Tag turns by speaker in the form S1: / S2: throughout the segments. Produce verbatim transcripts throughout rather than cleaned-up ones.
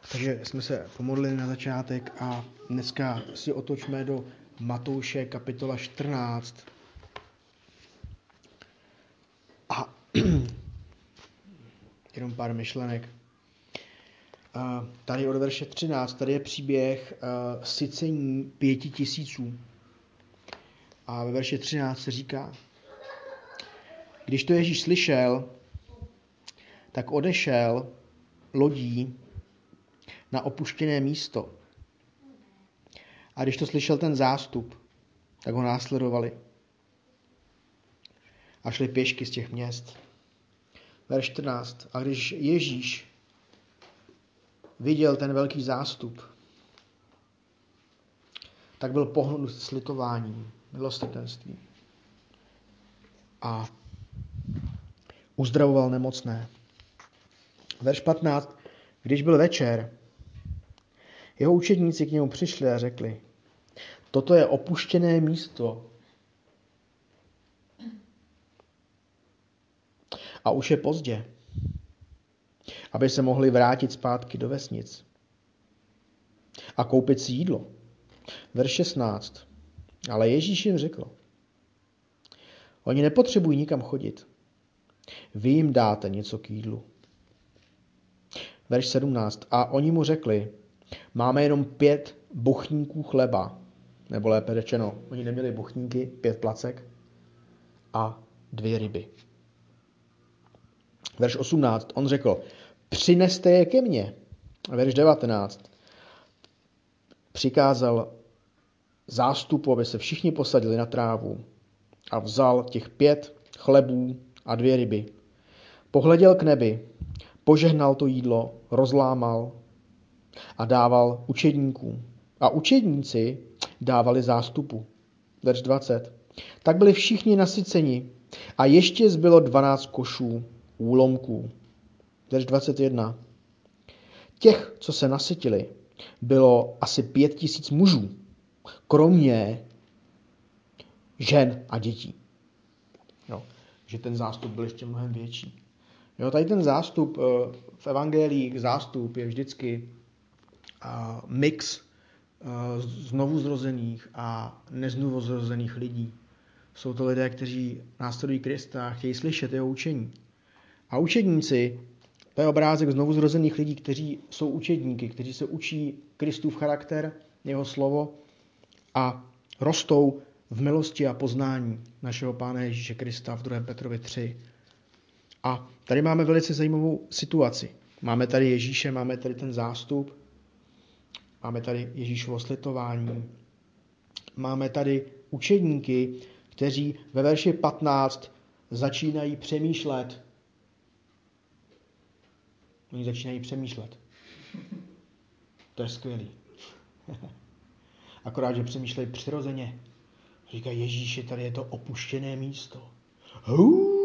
S1: Takže jsme se pomodlili na začátek a dneska si otočme do Matouše kapitola čtrnáct. A jenom pár myšlenek. Tady od verše třináct, tady je příběh sycení pěti tisíců. A ve verši třináct se říká, když to Ježíš slyšel, tak odešel lodí na opuštěné místo. A když to slyšel ten zástup, tak ho následovali. A šli pěšky z těch měst. Verš čtrnáct. A když Ježíš viděl ten velký zástup, tak byl pohnut slitováním, milosrdenstvím. A uzdravoval nemocné. Verš patnáct. Když byl večer, jeho učedníci k němu přišli a řekli, toto je opuštěné místo a už je pozdě, aby se mohli vrátit zpátky do vesnic a koupit si jídlo. Verš šestnáct. Ale Ježíš jim řekl, oni nepotřebují nikam chodit. Vy jim dáte něco k jídlu. Verš sedmnáct. A oni mu řekli, máme jenom pět bochníků chleba, nebo lépe řečeno, oni neměli bochníky, pět placek a dvě ryby. Verš osmnáct. On řekl, přineste je ke mně. Verš devatenáct. Přikázal zástupu, aby se všichni posadili na trávu a vzal těch pět chlebů a dvě ryby. Pohleděl k nebi, požehnal to jídlo, rozlámal a dával učedníkům. A učedníci dávali zástupu. Verš dvacet. Tak byli všichni nasyceni a ještě zbylo dvanáct košů úlomků. Verš dvacet jedna. Těch, co se nasytili, bylo asi pět tisíc mužů, kromě žen a dětí. Jo, že ten zástup byl ještě mnohem větší. Jo, tady ten zástup v evangelích, zástup je vždycky uh, mix uh, znovuzrozených a neznovuzrozených lidí. Jsou to lidé, kteří následují Krista a chtějí slyšet jeho učení. A učedníci, to je obrázek znovuzrozených lidí, kteří jsou učedníky, kteří se učí Kristův charakter, jeho slovo a rostou v milosti a poznání našeho Pána Ježíše Krista v druhé Petrovi tři. A tady máme velice zajímavou situaci. Máme tady Ježíše, máme tady ten zástup, máme tady Ježíšovo slitování, máme tady učedníky, kteří ve verši patnáct začínají přemýšlet. Oni začínají přemýšlet. To je skvělý. Akorát, že přemýšlejí přirozeně. Říkají, Ježíši, tady je to opuštěné místo. Huu!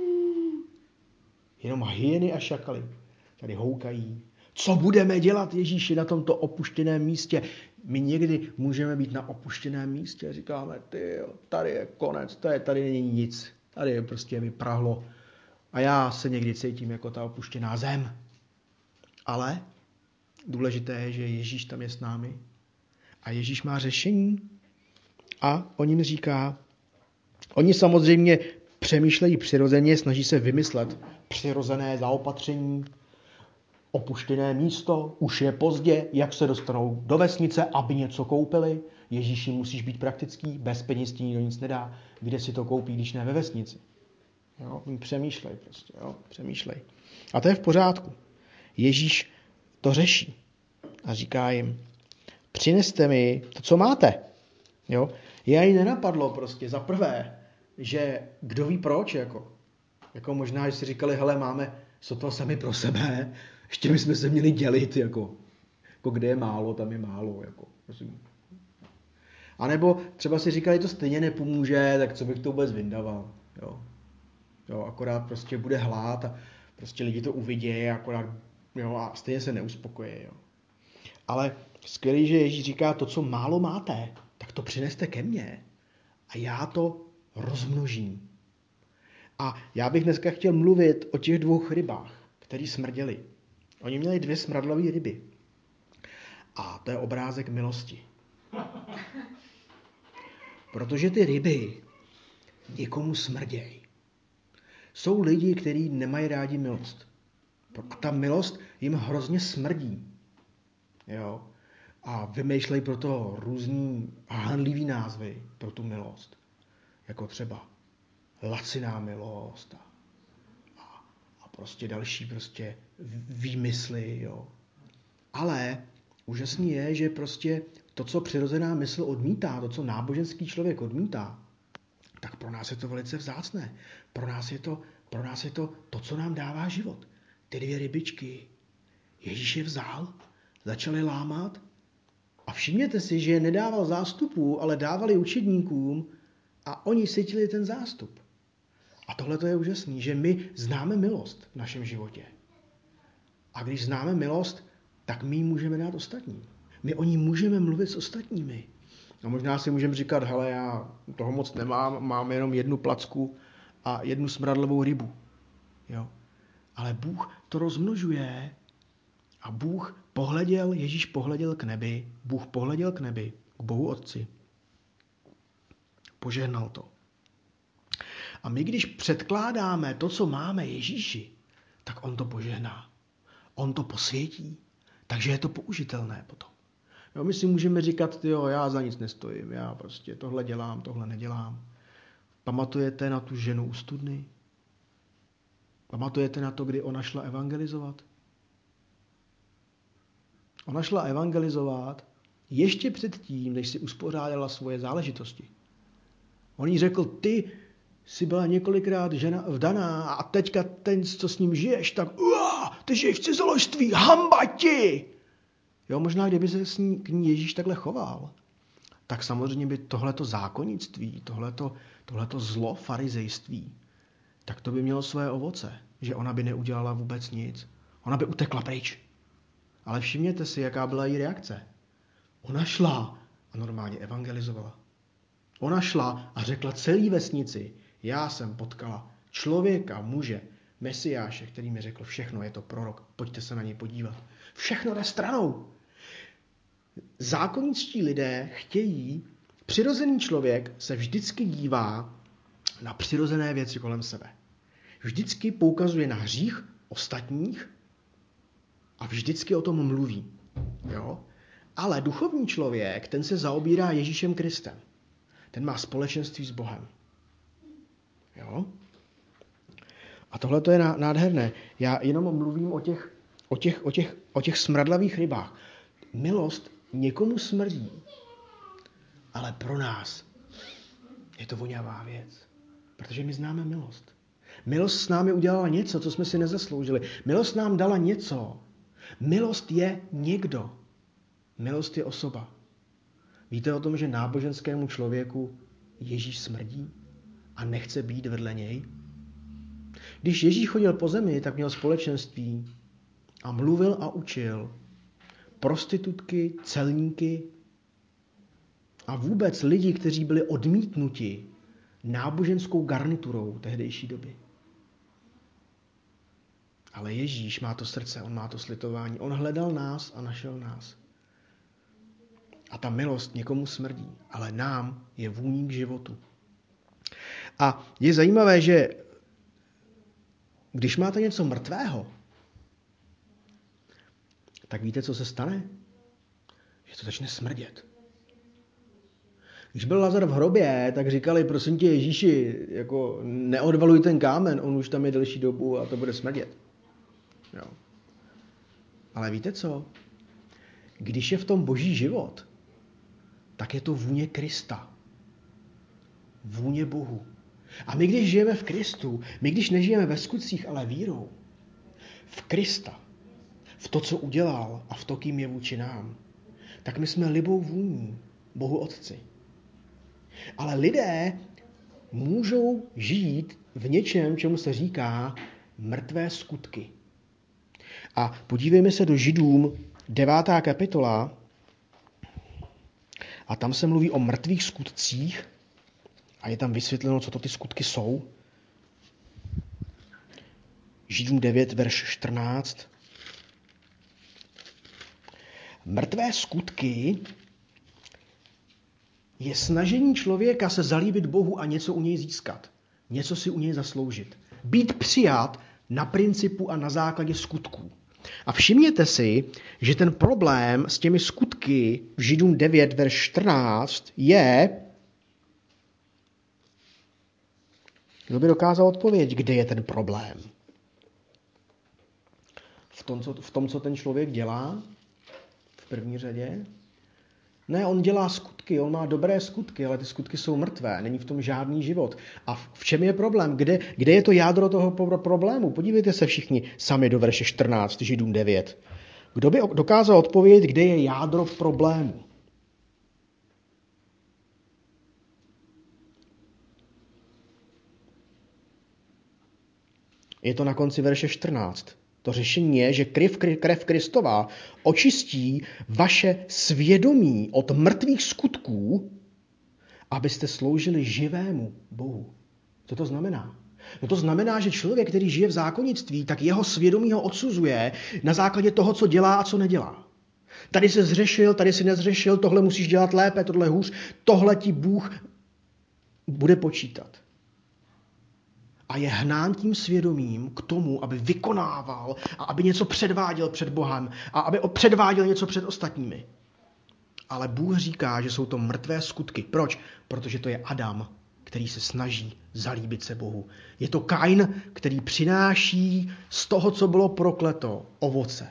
S1: Jenom hyeny a šakaly tady houkají. Co budeme dělat, Ježíši, na tomto opuštěném místě? My někdy můžeme být na opuštěném místě. Říkáme, ty, tady je konec, tady, tady není nic. Tady je prostě vyprahlo. A já se někdy cítím jako ta opuštěná zem. Ale důležité je, že Ježíš tam je s námi. A Ježíš má řešení. A on jim říká, oni samozřejmě přemýšlejí přirozeně, snaží se vymyslet přirozené zaopatření, opuštěné místo, už je pozdě, jak se dostanou do vesnice, aby něco koupili. Ježíši, musíš být praktický, bez peněz ti nikdo nic nedá. Kde si to koupí, když ne ve vesnici? Jo, přemýšlej prostě, jo, přemýšlej. A to je v pořádku. Ježíš to řeší a říká jim, přineste mi to, co máte. Jo? Je ani nenapadlo prostě za prvé, že kdo ví proč, jako, jako možná, že si říkali, hele, máme sotva sami pro sebe, ještě bychom se měli dělit, jako, jako kde je málo, tam je málo, jako, prosím. A nebo třeba si říkali, to stejně nepomůže, tak co bych to vůbec vyndaval, jo. Jo, akorát prostě bude hlad a prostě lidi to uvidějí, akorát, jo, a stejně se neuspokojí, jo. Ale skvělý, že Ježíš říká, to, co málo máte, tak to přineste ke mně a já to rozmnožím. A já bych dneska chtěl mluvit o těch dvou rybách, které smrděly. Oni měli dvě smradlavé ryby. A to je obrázek milosti. Protože ty ryby někomu smrdějí. Jsou lidi, kteří nemají rádi milost. A ta milost jim hrozně smrdí. Jo? A vymýšlejí proto různý hanlivý názvy pro tu milost. Jako třeba laciná milost a, a, a prostě další prostě výmysly. Jo? Ale úžasný je, že prostě to, co přirozená mysl odmítá, to, co náboženský člověk odmítá, tak pro nás je to velice vzácné. Pro nás je to, pro nás je to to, co nám dává život. Ty dvě rybičky. Ježíš je vzal, začali lámat a všimněte si, že je nedával zástupů, ale dávali učedníkům a oni cítili ten zástup. A tohle to je úžasný, že my známe milost v našem životě. A když známe milost, tak my ji můžeme dát ostatním. My o ní můžeme mluvit s ostatními. A možná si můžeme říkat, hele, já toho moc nemám, mám jenom jednu placku a jednu smradlovou rybu. Jo. Ale Bůh to rozmnožuje a Bůh pohleděl, Ježíš pohleděl k nebi, Bůh pohleděl k nebi, k Bohu Otci. Požehnal to. A my, když předkládáme to, co máme Ježíši, tak on to požehná. On to posvětí. Takže je to použitelné potom. Jo, my si můžeme říkat, jo, já za nic nestojím, já prostě tohle dělám, tohle nedělám. Pamatujete na tu ženu u studny? Pamatujete na to, kdy ona šla evangelizovat? Ona šla evangelizovat ještě předtím, než si uspořádala svoje záležitosti. On jí řekl, ty jsi byla několikrát žena vdaná a teďka ten, co s ním žiješ, tak uá, ty žiješ v cizoložství, hamba ti! Jo, možná kdyby se s ní, k ní Ježíš takhle choval, tak samozřejmě by tohleto zákonnictví, tohleto, tohleto zlo farizejství, tak to by mělo své ovoce, že ona by neudělala vůbec nic. Ona by utekla pryč. Ale všimněte si, jaká byla její reakce. Ona šla a normálně evangelizovala. Ona šla a řekla celý vesnici, já jsem potkala člověka, muže, Mesiáše, který mi řekl, všechno je to prorok, pojďte se na něj podívat. Všechno jde stranou. Zákonničtí lidé chtějí, přirozený člověk se vždycky dívá na přirozené věci kolem sebe. Vždycky poukazuje na hřích ostatních a vždycky o tom mluví. Jo? Ale duchovní člověk, ten se zaobírá Ježíšem Kristem. Ten má společenství s Bohem. Jo? A tohle to je nádherné. Já jenom mluvím o těch, o těch, o těch, o těch smradlavých rybách. Milost někomu smrdí, ale pro nás je to vonavá věc. Protože my známe milost. Milost s námi udělala něco, co jsme si nezasloužili. Milost nám dala něco. Milost je někdo. Milost je osoba. Víte o tom, že náboženskému člověku Ježíš smrdí a nechce být vedle něj? Když Ježíš chodil po zemi, tak měl společenství a mluvil a učil prostitutky, celníky a vůbec lidi, kteří byli odmítnuti náboženskou garniturou tehdejší doby. Ale Ježíš má to srdce, on má to slitování. On hledal nás a našel nás. A ta milost někomu smrdí, ale nám je vůní k životu. A je zajímavé, že když máte něco mrtvého, tak víte, co se stane? Že to začne smrdět. Když byl Lazar v hrobě, tak říkali, prosím tě Ježíši, jako neodvaluj ten kámen, on už tam je delší dobu a to bude smrdět. Jo. Ale víte co? Když je v tom boží život, tak je to vůně Krista. Vůně Bohu. A my, když žijeme v Kristu, my, když nežijeme ve skutcích, ale vírou, v Krista, v to, co udělal a v to, kým je vůči nám, tak my jsme libou vůní Bohu Otci. Ale lidé můžou žít v něčem, čemu se říká mrtvé skutky. A podívejme se do Židům devátá kapitola a tam se mluví o mrtvých skutcích a je tam vysvětleno, co to ty skutky jsou. Židům devět, verš čtrnáct. Mrtvé skutky je snažení člověka se zalíbit Bohu a něco u něj získat. Něco si u něj zasloužit. Být přijat na principu a na základě skutků. A všimněte si, že ten problém s těmi skutky v Židům devět, verš čtrnáct je, kdo by dokázal odpovědět, kde je ten problém? V tom, co, v tom, co ten člověk dělá? V první řadě? Ne, on dělá skutky, on má dobré skutky, ale ty skutky jsou mrtvé, není v tom žádný život. A v čem je problém? Kde, kde je to jádro toho problému? Podívejte se všichni sami do verše čtrnáct, Židům devět. Kdo by dokázal odpovědět, kde je jádro problému? Je to na konci verše čtrnáct. To řešení je, že krev, krev Kristova očistí vaše svědomí od mrtvých skutků, abyste sloužili živému Bohu. Co to znamená? No to znamená, že člověk, který žije v zákonnictví, tak jeho svědomí ho odsuzuje na základě toho, co dělá a co nedělá. Tady se zřešil, tady si nezřešil, tohle musíš dělat lépe, tohle hůř, tohle ti Bůh bude počítat. A je hnán tím svědomím k tomu, aby vykonával a aby něco předváděl před Bohem a aby předváděl něco před ostatními. Ale Bůh říká, že jsou to mrtvé skutky. Proč? Protože to je Adam, který se snaží zalíbit se Bohu. Je to Kain, který přináší z toho, co bylo prokleto, ovoce.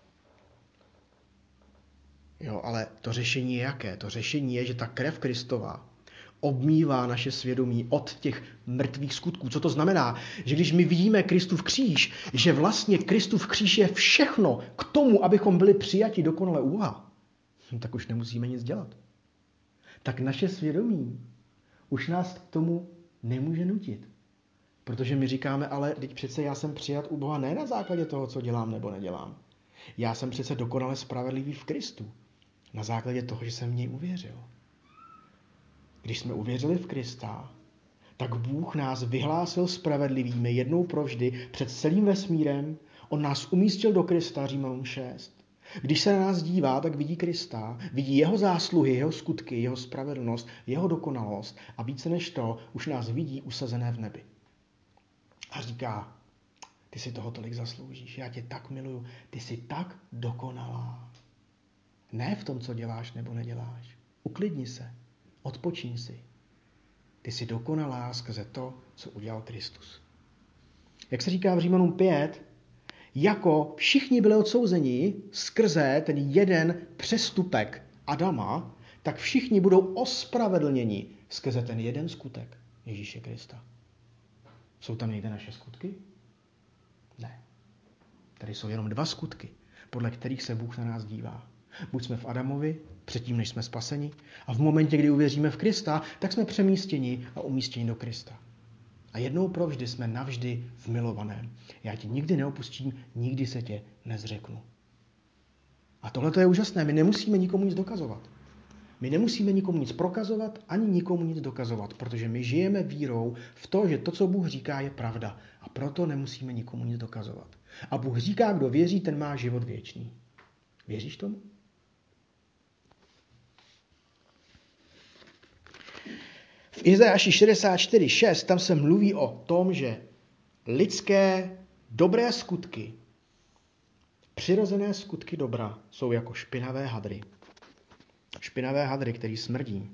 S1: Jo, ale to řešení je jaké? To řešení je, že ta krev Kristova obmývá naše svědomí od těch mrtvých skutků. Co to znamená? Že když my vidíme Kristův kříž, že vlastně Kristův kříž je všechno k tomu, abychom byli přijati dokonale u Boha, tak už nemusíme nic dělat. Tak naše svědomí už nás k tomu nemůže nutit. Protože my říkáme, ale teď přece já jsem přijat u Boha ne na základě toho, co dělám nebo nedělám. Já jsem přece dokonale spravedlivý v Kristu. Na základě toho, že jsem v něj uvěřil. Když jsme uvěřili v Krista, tak Bůh nás vyhlásil spravedlivými jednou provždy před celým vesmírem. On nás umístil do Krista, Římanům šest. Když se na nás dívá, tak vidí Krista, vidí jeho zásluhy, jeho skutky, jeho spravedlnost, jeho dokonalost a více než to už nás vidí usazené v nebi. A říká, ty si toho tolik zasloužíš, já tě tak miluju, ty jsi tak dokonalá. Ne v tom, co děláš nebo neděláš. Uklidni se. Odpočíň si. Ty jsi dokonalá skrze to, co udělal Kristus. Jak se říká v Římanům pět, jako všichni byli odsouzeni skrze ten jeden přestupek Adama, tak všichni budou ospravedlněni skrze ten jeden skutek Ježíše Krista. Jsou tam někde naše skutky? Ne. Tady jsou jenom dva skutky, podle kterých se Bůh na nás dívá. Buď jsme v Adamovi, předtím, než jsme spaseni, a v momentě, kdy uvěříme v Krista, tak jsme přemístěni a umístěni do Krista. A jednou provždy jsme navždy v milovaném. Já tě nikdy neopustím, nikdy se tě nezřeknu. A tohle je úžasné. My nemusíme nikomu nic dokazovat. My nemusíme nikomu nic prokazovat, ani nikomu nic dokazovat, protože my žijeme vírou v to, že to, co Bůh říká, je pravda. A proto nemusíme nikomu nic dokazovat. A Bůh říká, kdo věří, ten má život věčný. Věříš tomu? V Izajáši šedesát čtyři šest tam se mluví o tom, že lidské dobré skutky, přirozené skutky dobra jsou jako špinavé hadry. Špinavé hadry, které smrdí.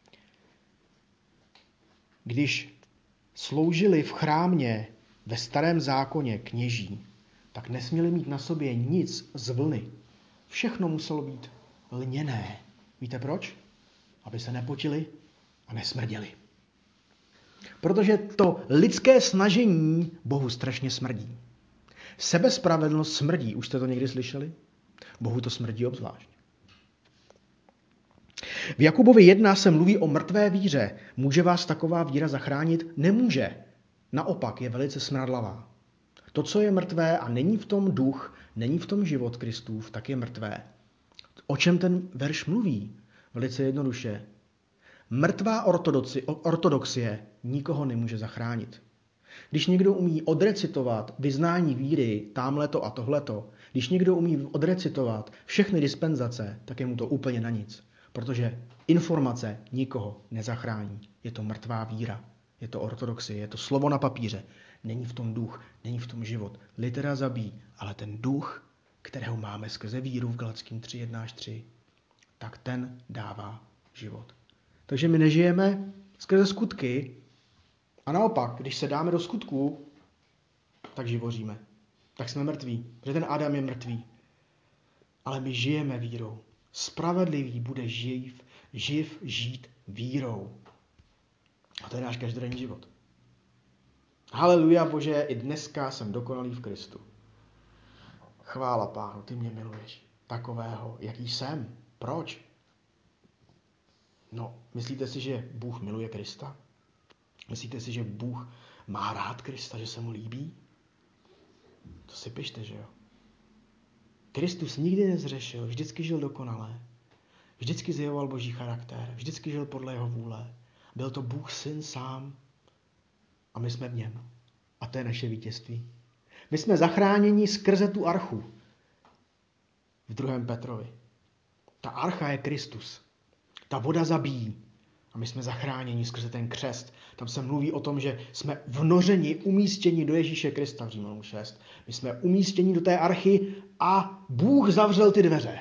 S1: Když sloužili v chrámě ve starém zákoně kněží, tak nesměli mít na sobě nic z vlny. Všechno muselo být lněné. Víte proč? Aby se nepotili a nesmrděli. Protože to lidské snažení Bohu strašně smrdí. Sebespravedlnost smrdí. Už jste to někdy slyšeli? Bohu to smrdí obzvlášť. V Jakubovi jedna se mluví o mrtvé víře. Může vás taková víra zachránit? Nemůže. Naopak je velice smradlavá. To, co je mrtvé a není v tom duch, není v tom život Kristův, tak je mrtvé. O čem ten verš mluví? Velice jednoduše. Mrtvá ortodoxie nikoho nemůže zachránit. Když někdo umí odrecitovat vyznání víry, támhleto a tohleto, Když někdo umí odrecitovat všechny dispenzace, tak je mu to úplně na nic. Protože informace nikoho nezachrání. Je to mrtvá víra. Je to ortodoxie, je to slovo na papíře. Není v tom duch, není v tom život. Litera zabíjí, ale ten duch, kterého máme skrze víru v Galackým tři jedna až tři, tak ten dává život. Takže my nežijeme skrze skutky a naopak, když se dáme do skutků, tak živoříme. Tak jsme mrtví, protože ten Adam je mrtvý. Ale my žijeme vírou. Spravedlivý bude živ, živ žít vírou. A to je náš každodenní život. Haleluja, Bože, i dneska jsem dokonalý v Kristu. Chvála Pánu, ty mě miluješ. Takového, jaký jsem. Proč? No, myslíte si, že Bůh miluje Krista? Myslíte si, že Bůh má rád Krista, že se mu líbí? To si pište, že jo? Kristus nikdy nezřešil, vždycky žil dokonale. Vždycky zjevoval Boží charakter, vždycky žil podle jeho vůle. Byl to Bůh syn sám a my jsme v něm. A to je naše vítězství. My jsme zachráněni skrze tu archu. V druhém Petrovi. Ta archa je Kristus. Ta voda zabíjí. A my jsme zachráněni skrze ten křest. Tam se mluví o tom, že jsme vnořeni, umístěni do Ježíše Krista v Římanům šest. My jsme umístěni do té archy a Bůh zavřel ty dveře.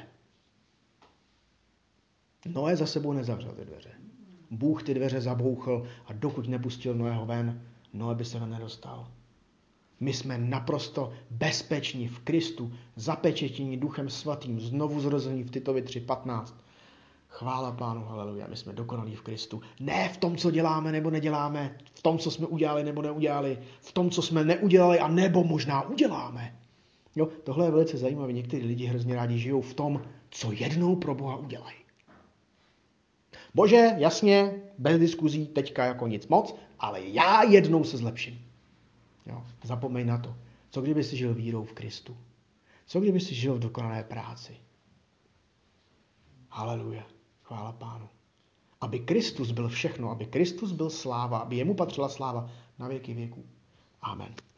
S1: Noé za sebou nezavřel ty dveře. Bůh ty dveře zabouchl a dokud nepustil Noého ven, Noé by se ven nedostal. My jsme naprosto bezpeční v Kristu, zapečetění Duchem Svatým, znovu zrození v Titovi tři patnáct. Chvála Pánu, haleluja, my jsme dokonalí v Kristu. Ne v tom, co děláme nebo neděláme, v tom, co jsme udělali nebo neudělali, v tom, co jsme neudělali a nebo možná uděláme. Jo, tohle je velice zajímavé. Někteří lidi hrozně rádi žijou v tom, co jednou pro Boha udělají. Bože, jasně, bez diskuzí, teďka jako nic moc, ale já jednou se zlepším. Jo, zapomeň na to. Co kdyby jsi žil vírou v Kristu? Co kdyby jsi žil v dokonalé práci? Haleluja. Chvála Pánu. Aby Kristus byl všechno, aby Kristus byl sláva, aby jemu patřila sláva na věky věků. Amen.